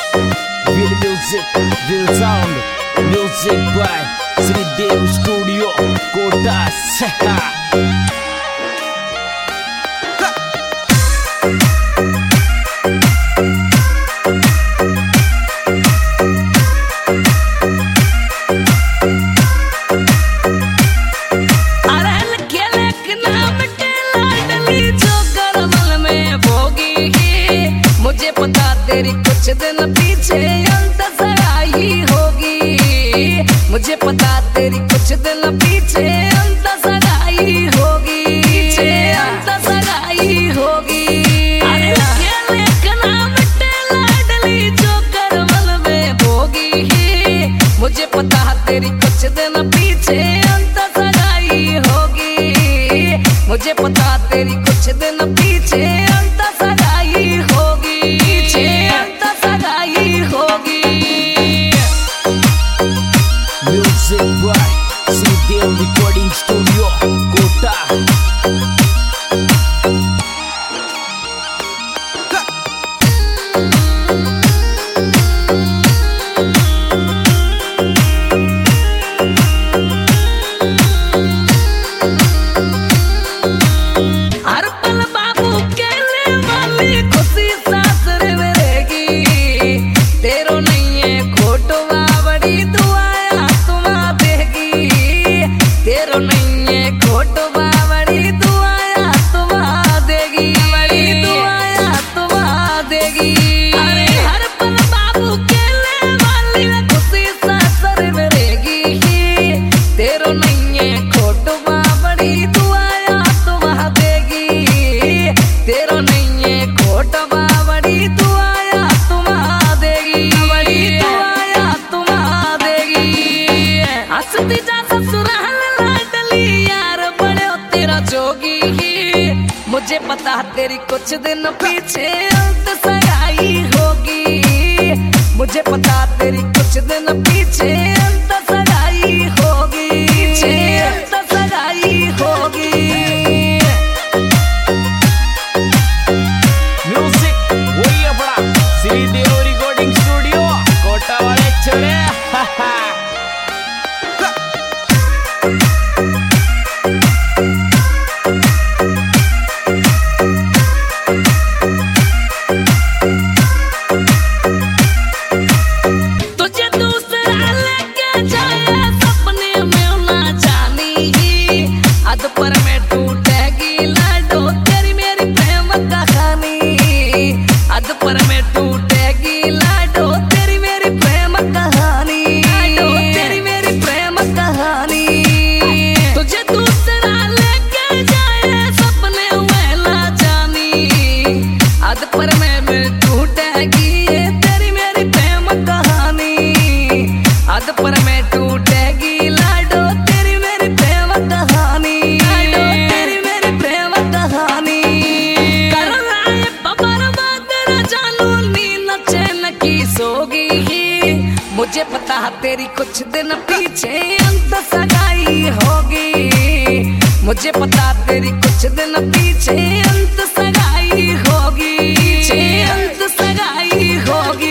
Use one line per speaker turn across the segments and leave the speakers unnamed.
Will music, will sound, music by Sri Dev Studio, Kota Seha.
मुझे पता तेरी कुछ दिन पीछे अंत सगाई होगी। मुझे पता तेरी कुछ दिन पीछे अंत सगाई होगी। पीछे अंत सगाई होगी। अरे अकेले का नाम लाडली जो करवल में भोगी। मुझे पता तेरी कुछ दिन पीछे अंत सगाई होगी। मुझे पता तेरी कुछ दिन पीछे अंत सगाई होगी।
Music by Sri Dev Recording Studio, Kota.
मुझे पता तेरी कुछ दिन पीछे अंत सगाई होगी। मुझे पता तेरी कुछ दिन पीछे अंत सगाई होगी। पीछे अंत सगाई होगी।
म्यूजिक वही अपना श्री देव रिकॉर्डिंग स्टूडियो, कोटा वाले छोरे।
मुझे पता तेरी कुछ दिन पीछे अंत सगाई होगी। मुझे पता तेरी कुछ दिन पीछे अंत सगाई होगी। पीछे अंत सगाई होगी।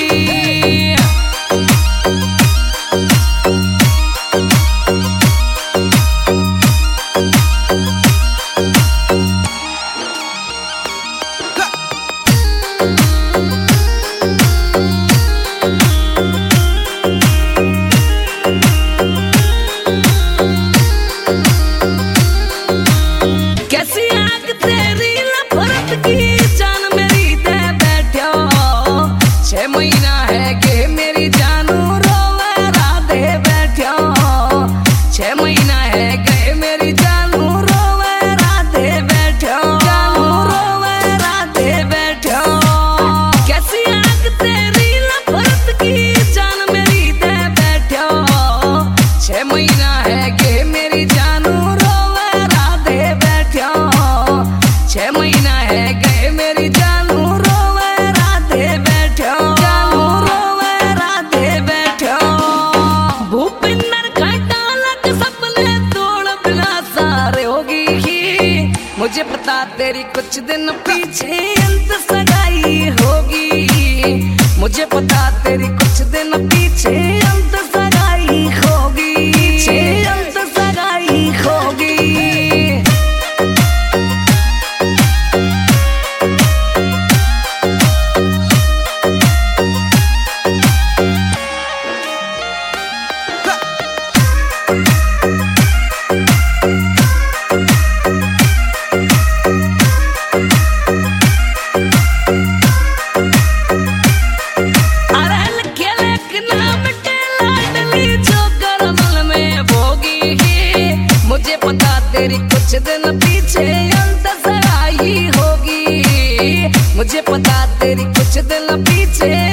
मुझे पता तेरी कुछ दिन पीछे अंत सगाई होगी। मुझे पता तेरी पीछे